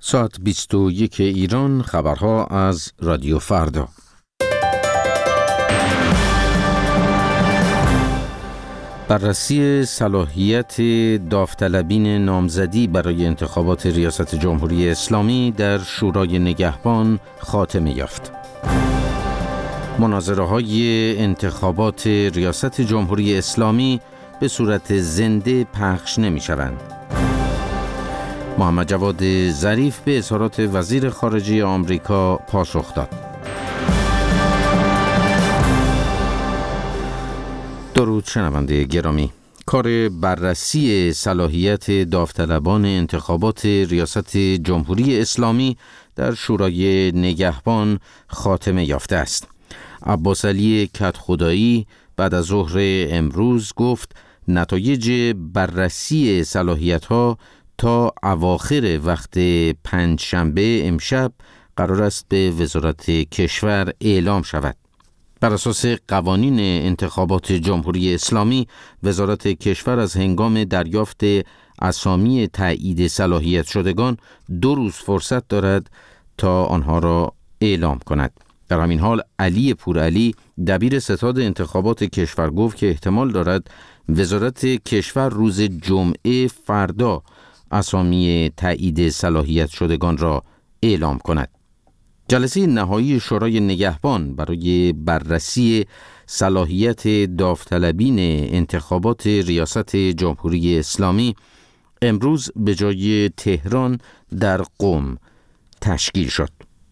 ساعت 21 ایران، خبرها از رادیو فردا. بررسی صلاحیت داوطلبین نامزدی برای انتخابات ریاست جمهوری اسلامی در شورای نگهبان خاتمه یافت. مناظره‌های انتخابات ریاست جمهوری اسلامی به صورت زنده پخش نمی‌شوند. محمد جواد ظریف به اظهارات وزیر خارجه آمریکا پاسخ داد. درود شنونده گرامی. کار بررسی صلاحیت داوطلبان انتخابات ریاست جمهوری اسلامی در شورای نگهبان خاتمه یافته است. عباس علی کدخدایی بعد از ظهر امروز گفت نتایج بررسی صلاحیت‌ها تا اواخر وقت پنجشنبه امشب قرار است به وزارت کشور اعلام شود. بر اساس قوانین انتخابات جمهوری اسلامی، وزارت کشور از هنگام دریافت اسامی تایید صلاحیت شدگان 2 روز فرصت دارد تا آنها را اعلام کند. در همین حال علی پورعلی دبیر ستاد انتخابات کشور گفت که احتمال دارد وزارت کشور روز جمعه فردا اسامی تایید صلاحیت شدگان را اعلام کند. جلسه نهایی شورای نگهبان برای بررسی صلاحیت داوطلبین انتخابات ریاست جمهوری اسلامی امروز به جای تهران در قم تشکیل شد.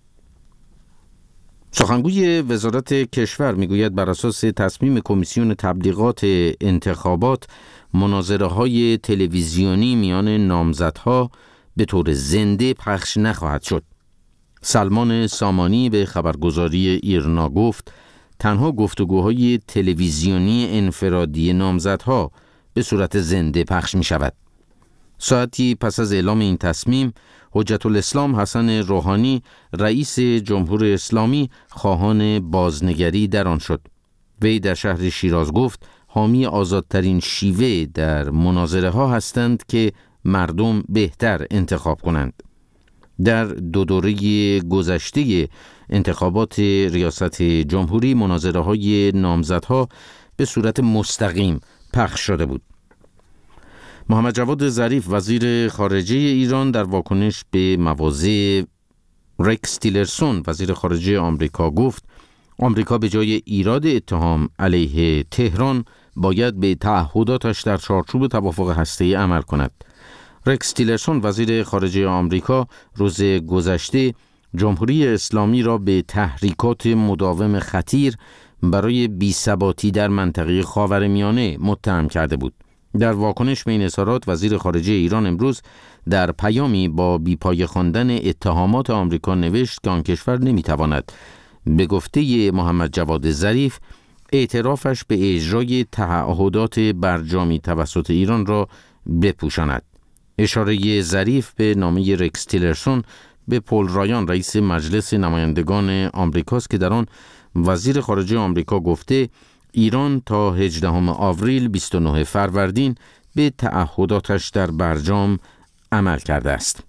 سخنگوی وزارت کشور میگوید بر اساس تصمیم کمیسیون تبلیغات انتخابات، مناظره‌های تلویزیونی میان نامزدها به طور زنده پخش نخواهد شد. سلمان سامانی به خبرگزاری ایرنا گفت تنها گفتگوهای تلویزیونی انفرادی نامزدها به صورت زنده پخش می شود. ساعتی پس از اعلام این تصمیم، حجت الاسلام حسن روحانی رئیس جمهوری اسلامی خواهان بازنگری در آن شد. وی در شهر شیراز گفت حامی آزادترین شیوه در مناظره ها هستند که مردم بهتر انتخاب کنند. در 2 دوره گذشته انتخابات ریاست جمهوری، مناظره های نامزدها به صورت مستقیم پخش شده بود. محمد جواد ظریف وزیر خارجه ایران در واکنش به مواضع رکس تیلرسون وزیر خارجه آمریکا گفت آمریکا به جای ایراد اتهام علیه تهران باید به تعهداتش در چارچوب توافق هسته‌ای عمل کند. رکس تیلرسون وزیر خارجه آمریکا روز گذشته جمهوری اسلامی را به تحریکات مداوم خطیر برای بی‌ثباتی در منطقه خاورمیانه متهم کرده بود. در واکنش به این اظهارات وزیر خارجه ایران امروز در پیامی با بیپایه خواندن اتهامات آمریکا نوشت که آن کشور نمیتواند به گفته محمد جواد ظریف اعترافش به اجرای تعهدات برجامی توسط ایران را بپوشاند. اشاره ظریف به نامه رکس تیلرسون به پل رایان رئیس مجلس نمایندگان آمریکاست که در آن وزیر خارجه آمریکا گفته ایران تا 18 آوریل 29 فروردین به تعهداتش در برجام عمل کرده است.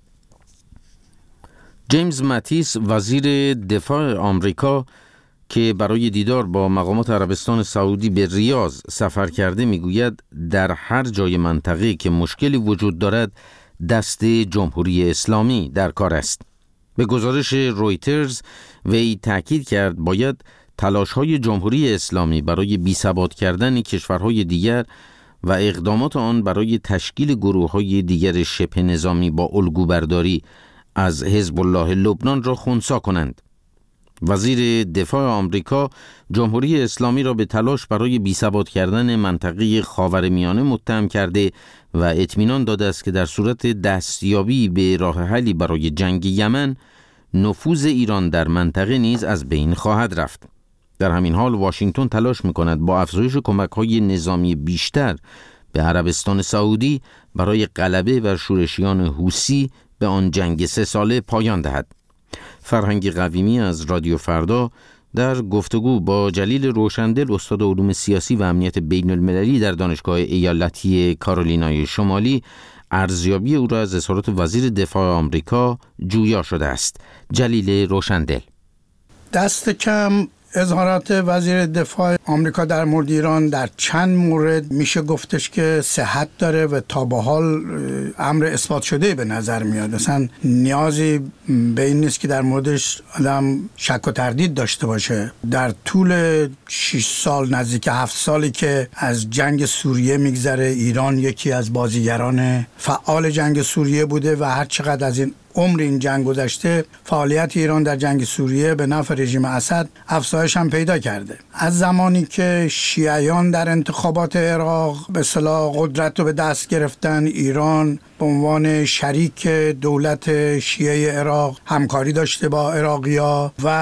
جیمز ماتیس وزیر دفاع آمریکا که برای دیدار با مقامات عربستان سعودی به ریاض سفر کرده میگوید در هر جای منطقه که مشکلی وجود دارد دست جمهوری اسلامی در کار است. به گزارش رویترز وی تاکید کرد باید تلاش‌های جمهوری اسلامی برای بی‌ثبات کردن کشورهای دیگر و اقدامات آن برای تشکیل گروه‌های دیگر شبه نظامی با الگوبرداری از حزب الله لبنان را خنثی کنند. وزیر دفاع آمریکا جمهوری اسلامی را به تلاش برای بی‌ثبات کردن منطقه خاورمیانه متهم کرده و اطمینان داده است که در صورت دستیابی به راه حلی برای جنگ یمن، نفوذ ایران در منطقه نیز از بین خواهد رفت. در همین حال واشنگتن تلاش می‌کند با افزایش کمک‌های نظامی بیشتر به عربستان سعودی برای غلبه بر شورشیان حوثی به آن جنگ 3 ساله پایان دهد. فرهنگ قویمی از رادیو فردا در گفتگو با جلیل روشندل استاد علوم سیاسی و امنیت بین المللی در دانشگاه ایالتی کارولینای شمالی ارزیابی او را از اظهارات وزیر دفاع آمریکا جویا شده است. جلیل روشندل: دست کم اظهارات وزیر دفاع آمریکا در مورد ایران در چند مورد میشه گفتش که صحت داره و تا به حال امر اثبات شده به نظر میاد. اصلا نیازی به این نیست که در موردش آدم شک و تردید داشته باشه. در طول 6 سال نزدیک 7 سالی که از جنگ سوریه میگذره، ایران یکی از بازیگران فعال جنگ سوریه بوده و هر چقدر از این عمر این جنگ گذشته، فعالیت ایران در جنگ سوریه به نفع رژیم اسد افزایش هم پیدا کرده. از زمانی که شیعیان در انتخابات عراق به اصطلاح قدرت رو به دست گرفتن، ایران به عنوان شریک دولت شیعه عراق همکاری داشته با عراقی‌ها و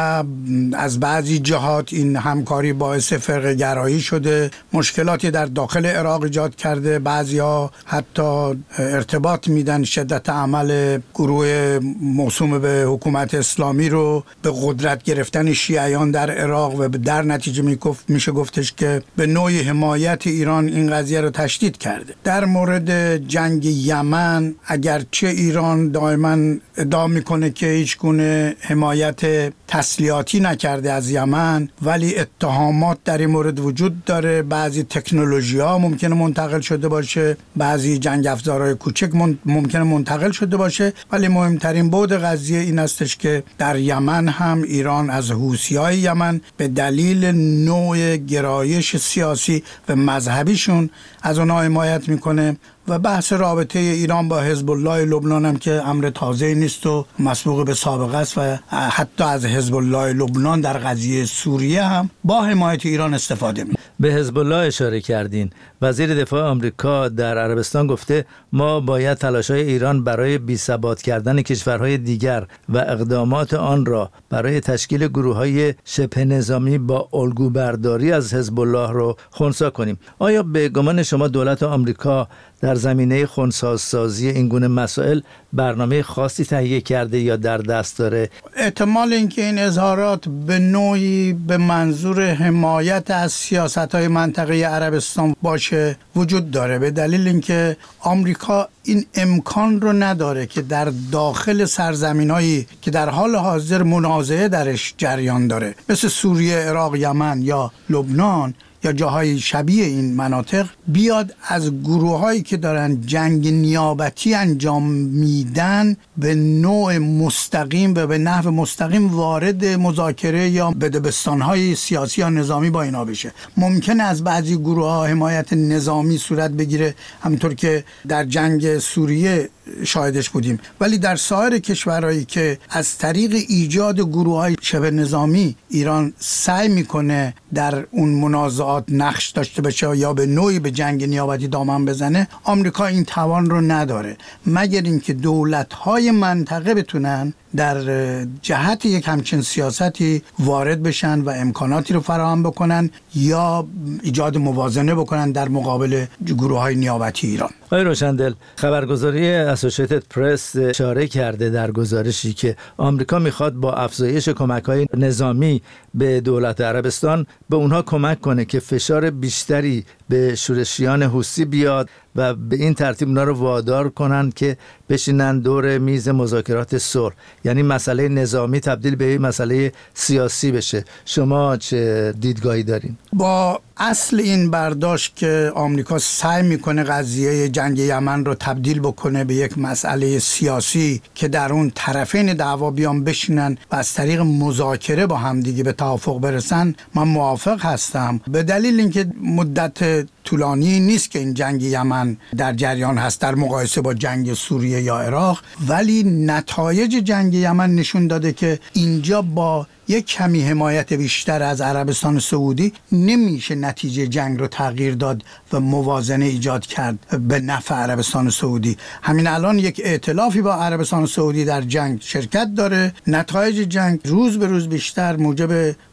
از بعضی جهات این همکاری باعث فرقه گرایی شده، مشکلاتی در داخل عراق ایجاد کرده. بعضی‌ها حتی ارتباط میدن شدت عمل گروه موسوم به حکومت اسلامی رو به قدرت گرفتن شیعیان در عراق و در نتیجه میشه گفتش که به نوعی حمایت ایران این قضیه رو تشدید کرده. در مورد جنگ یمن اگرچه ایران دائما ادعا میکنه که هیچ گونه حمایت تسلیحاتی نکرده از یمن، ولی اتهامات در این مورد وجود داره. بعضی تکنولوژی ها ممکنه منتقل شده باشه، بعضی جنگ افزارهای کوچک ممکنه منتقل شده باشه، ولی مهمترین بعد قضیه این استش که در یمن هم ایران از حوثی‌های یمن به دلیل نوع گرایش سیاسی و مذهبیشون از اونها حمایت میکنه و بحث رابطه ایران با حزب الله لبنان هم که امر تازه نیست و مسبوق به سابقه است و حتی از حزب الله لبنان در قضیه سوریه هم با حمایت ایران استفاده می. به حزب الله اشاره کردین. وزیر دفاع آمریکا در عربستان گفته ما باید تلاش‌های ایران برای بی‌ثبات کردن کشورهای دیگر و اقدامات آن را برای تشکیل گروه‌های شبه نظامی با الگو برداری از حزب الله رو خنثی کنیم. آیا به گمان شما دولت آمریکا در زمینه خنثی‌سازی این گونه مسائل برنامه خاصی تهیه کرده یا در دست داره؟ احتمال اینکه این اظهارات به نوعی به منظور حمایت از سیاست‌های منطقه عربستان باشه وجود داره، به دلیل اینکه آمریکا این امکان رو نداره که در داخل سرزمین‌هایی که در حال حاضر منازعه درش جریان داره مثل سوریه، عراق، یمن یا لبنان یا جاهای شبیه این مناطق بیاد از گروه‌هایی که دارن جنگ نیابتی انجام میدن به نوع مستقیم و به نحو مستقیم وارد مذاکره یا بدبستان‌های سیاسی یا نظامی با اینا بشه. ممکنه از بعضی گروه‌ها حمایت نظامی صورت بگیره، همونطور که در جنگ سوریه شاهدش بودیم، ولی در سایر کشورهایی که از طریق ایجاد گروه‌های شبه نظامی ایران سعی میکنه در اون منازعات نقش داشته باشه یا به نوعی به جنگ نیابتی دامن بزنه، آمریکا این توان رو نداره، مگر اینکه دولت‌های منطقه بتونن در جهت یک همچین سیاستی وارد بشن و امکاناتی رو فراهم بکنن یا ایجاد موازنه بکنن در مقابل گروه‌های نیابتی ایران. آقای روشندل، خبرگزاری اسوسییتد پرس اشاره کرده در گزارشی که آمریکا میخواد با افزایش کمک‌های نظامی به دولت عربستان به اونها کمک کنه که فشار بیشتری به شورشیان حوثی بیاد و به این ترتیب اونا رو وادار کنن که بشینن دور میز مذاکرات صلح، یعنی مسئله نظامی تبدیل به مسئله سیاسی بشه. شما چه دیدگاهی دارین؟ با اصل این برداشت که آمریکا سعی میکنه قضیه جنگ یمن رو تبدیل بکنه به یک مسئله سیاسی که در اون طرفین دعوا بیان بشینن و از طریق مذاکره با همدیگه به توافق برسن، من موافق هستم، به دلیل اینکه مدت طولانی نیست که این جنگ یمن در جریان هست در مقایسه با جنگ سوریه یا عراق، ولی نتایج جنگ یمن نشون داده که اینجا با یک کمی حمایت بیشتر از عربستان سعودی نمیشه نتیجه جنگ رو تغییر داد و موازنه ایجاد کرد به نفع عربستان سعودی. همین الان یک ائتلافی با عربستان سعودی در جنگ شرکت داره، نتایج جنگ روز به روز بیشتر موجب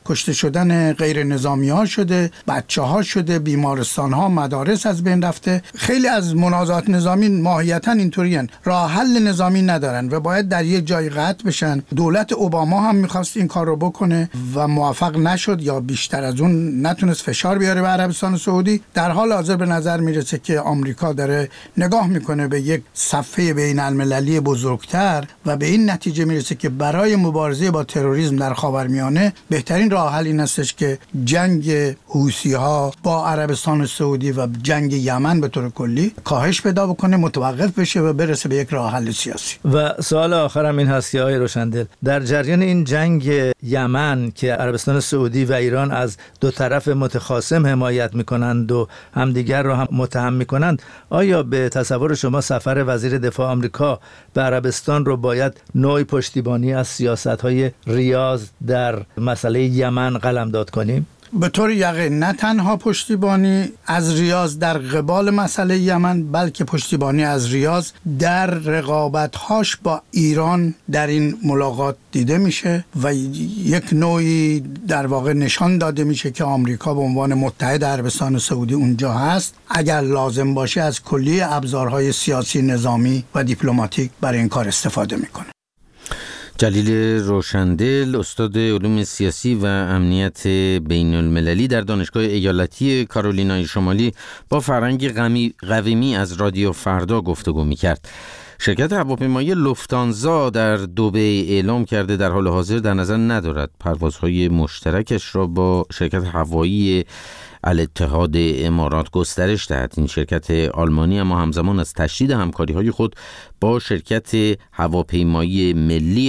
کشته شدن غیر نظامی ها شده، بچه ها شده، بیمارستان ها، مدارس از بین رفته. خیلی از منازعات نظامی ماهیتاً اینطورین، راه حل نظامی ندارن و باید در یک جای قطع بشن. دولت اوباما هم میخواست این کار رو بکنه و موفق نشد یا بیشتر از اون نتونست فشار بیاره به عربستان سعودی. در حال حاضر به نظر میرسه که آمریکا داره نگاه میکنه به یک صفحه بین المللی بزرگتر و به این نتیجه میرسه که برای مبارزه با تروریسم در خاورمیانه بهترین راه حل این استش که جنگ حوثی ها با عربستان سعودی و جنگ یمن به طور کلی کاهش پیدا بکنه، متوقف بشه و برسه به یک راه حل سیاسی. و سوال آخرم این هست که آقای روشندل، در جریان این جنگ یمن که عربستان سعودی و ایران از دو طرف متخاصم حمایت میکنند و همدیگر رو هم متهم میکنند، آیا به تصور شما سفر وزیر دفاع آمریکا به عربستان رو باید نوعی پشتیبانی از سیاست‌های ریاض در مسئله یمن قلمداد کنیم؟ به طور یقین نه تنها پشتیبانی از ریاض در قبال مسئله یمن، بلکه پشتیبانی از ریاض در رقابت‌هاش با ایران در این ملاقات دیده میشه و یک نوعی در واقع نشان داده میشه که آمریکا به عنوان متحد عربستان سعودی اونجا هست، اگر لازم باشه از کلیه ابزارهای سیاسی، نظامی و دیپلماتیک برای این کار استفاده میکنه. جلیل روشندل، استاد علوم سیاسی و امنیت بین المللی در دانشگاه ایالتی کارولینای شمالی، با فرهنگ قویمی از رادیو فردا گفتگو می‌کرد. شرکت هواپیمایی لوفتانزا در دبی اعلام کرده در حال حاضر در نظر ندارد پروازهای مشترکش را با شرکت هوایی الاتحاد امارات گسترش دهد. این شرکت آلمانی اما همزمان از تشدید همکاری‌های خود با شرکت هواپیمایی ملی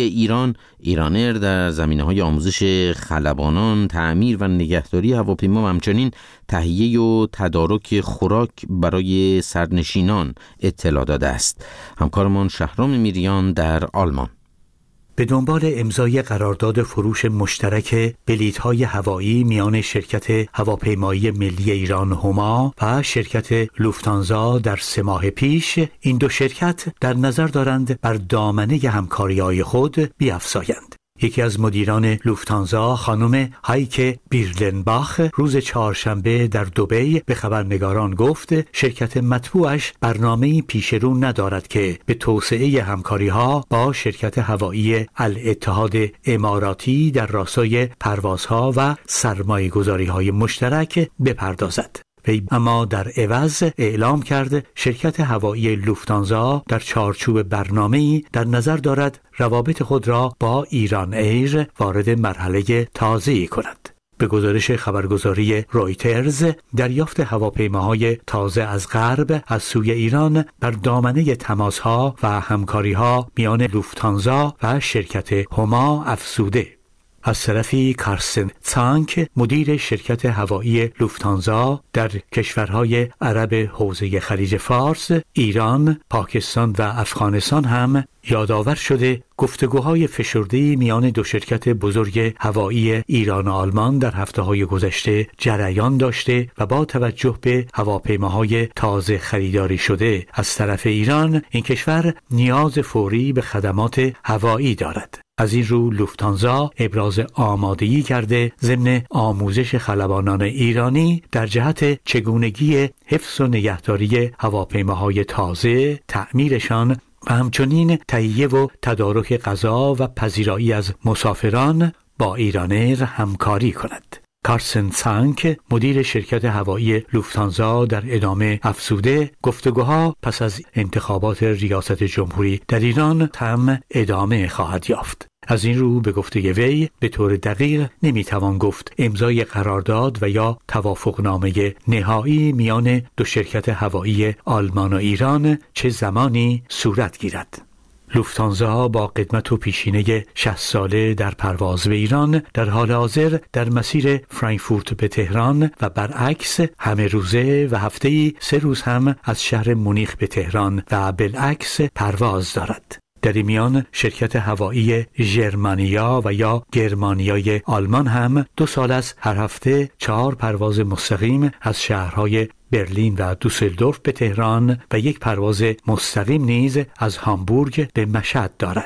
ایرانر در زمینه‌های آموزش خلبانان، تعمیر و نگهداری هواپیما و همچنین تهیه و تدارک خوراک برای سرنشینان اطلاع داده است. همکارمان شهرام میریان در آلمان به دنبال امضای قرارداد فروش مشترک بلیط‌های هوایی میان شرکت هواپیمایی ملی ایران هما و شرکت لوفتانزا در 3 ماه پیش، این دو شرکت در نظر دارند بر دامنه همکاری‌های خود بیفزایند. یکی از مدیران لوفتانزا، خانم هایک بیرلنباخ، روز چهارشنبه در دبی به خبرنگاران گفت شرکت مطبوعش برنامه‌ای پیشرو ندارد که به توسعه همکاری‌ها با شرکت هوایی الاتحاد اماراتی در راستای پروازها و سرمایه‌گذاری‌های مشترک بپردازد. اما در عوض اعلام کرد شرکت هوایی لوفتانزا در چارچوب برنامه‌ای در نظر دارد روابط خود را با ایران ایر وارد مرحله تازه‌ای کند. به گزارش خبرگزاری رویترز، دریافت هواپیماهای تازه از غرب از سوی ایران بر دامنه تماس‌ها و همکاری‌ها میان لوفتانزا و شرکت هما افزوده. از طرفی کارسن تانک، مدیر شرکت هوایی لوفتانزا در کشورهای عرب حوزه خلیج فارس، ایران، پاکستان و افغانستان هم یادآور شده گفتگوهای فشرده‌ای میان دو شرکت بزرگ هوایی ایران و آلمان در هفته‌های گذشته جریان داشته و با توجه به هواپیماهای تازه خریداری شده از طرف ایران، این کشور نیاز فوری به خدمات هوایی دارد. از این رو لوفتانزا ابراز آمادگی کرده ضمن آموزش خلبانان ایرانی در جهت چگونگی حفظ و نگهداری هواپیماهای تازه، تعمیرشان و همچنین تهیه و تدارک غذا و پذیرایی از مسافران با ایرانر همکاری کند. کارسن سانک، مدیر شرکت هوایی لوفتانزا، در ادامه افزوده گفتگوها پس از انتخابات ریاست جمهوری در ایران هم ادامه خواهد یافت. از این رو به گفته وی به طور دقیق نمیتوان گفت امضای قرارداد و یا توافقنامه نهایی میان دو شرکت هوایی آلمان و ایران چه زمانی صورت گیرد. لوفتانزا با قدمت و پیشینه 60 ساله در پرواز به ایران در حال حاضر در مسیر فرانکفورت به تهران و برعکس همه روزه و هفته‌ای 3 روز هم از شهر مونیخ به تهران و بالعکس پرواز دارد. در این میان شرکت هوایی ژرمانیا و یا گرمانیای آلمان هم 2 سال است هر هفته 4 پرواز مستقیم از شهرهای برلین و دوسلدورف به تهران و 1 پرواز مستقیم نیز از هامبورگ به مشهد دارد.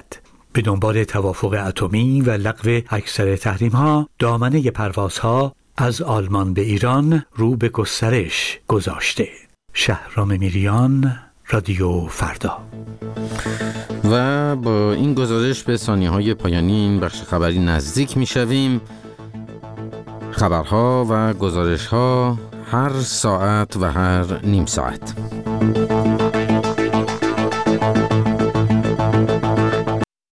به دنبال توافق اتمی و لغو اکثر تحریم‌ها، دامنه پروازها از آلمان به ایران رو به گسترش گذاشته. شهرام میریان، رادیو فردا. و با این گزارش به ثانیه‌های پایانی این بخش خبری نزدیک می‌شویم. خبرها و گزارش‌ها هر ساعت و هر نیم ساعت.